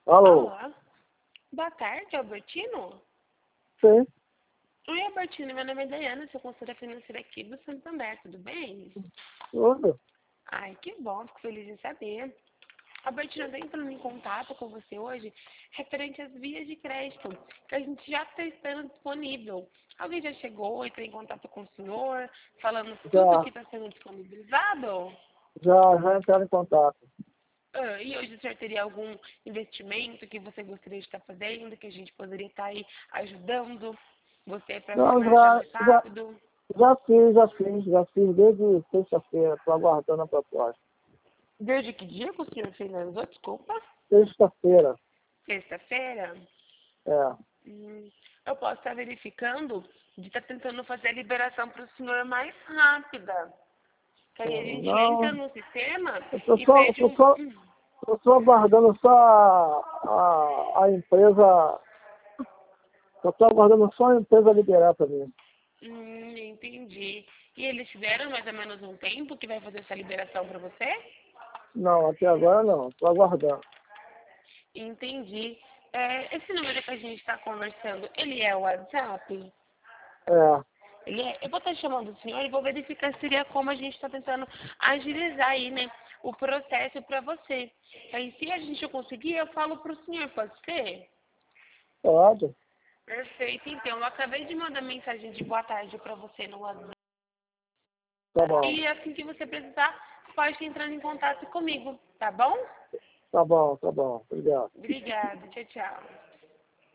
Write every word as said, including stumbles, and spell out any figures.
Alô? Olá. Boa tarde, Albertino. Sim, Oi, Albertino. Meu nome é Dayana, sou consultora financeira aqui do Santander. Tudo bem? tudo. Ai, que bom. Fico feliz em saber. Albertino, eu estou entrando em contato com você hoje referente às vias de crédito que a gente já está estando disponível. Alguém já chegou, entrou em contato com o senhor, falando tudo Já, que está sendo disponibilizado? já, já entraram em contato. Ah, e hoje o senhor teria algum investimento que você gostaria de estar fazendo, que a gente poderia estar aí ajudando você para Não, finalizar já, mais já, rápido? já fiz, já fiz, já fiz desde sexta-feira, estou aguardando a proposta. Desde que dia que o senhor finalizou? Desculpa. Sexta-feira, Sexta-feira? é. Hum, eu posso estar verificando de estar tentando fazer a liberação para o senhor mais rápida. Que aí a gente entra Não, no sistema eu estou e só, eu pede tô um... só, Hum, tô só aguardando só a, a, a empresa, eu estou aguardando só a empresa liberar para mim. hum, entendi. E eles tiveram mais ou menos um tempo que vai fazer essa liberação para você? Não, até agora não, estou aguardando. Entendi. É, esse número que a gente está conversando, ele é o WhatsApp? É, Ele é, eu vou estar chamando o senhor e vou verificar se seria como a gente está tentando agilizar aí, né, o processo para você. Aí, se a gente conseguir, eu falo para o senhor, pode ser? pode, Perfeito. Então, eu acabei de mandar mensagem de boa tarde para você no WhatsApp. tá bom, E assim que você precisar, pode entrar em contato comigo, tá bom? tá bom, tá bom, obrigado. Obrigada. Tchau, tchau.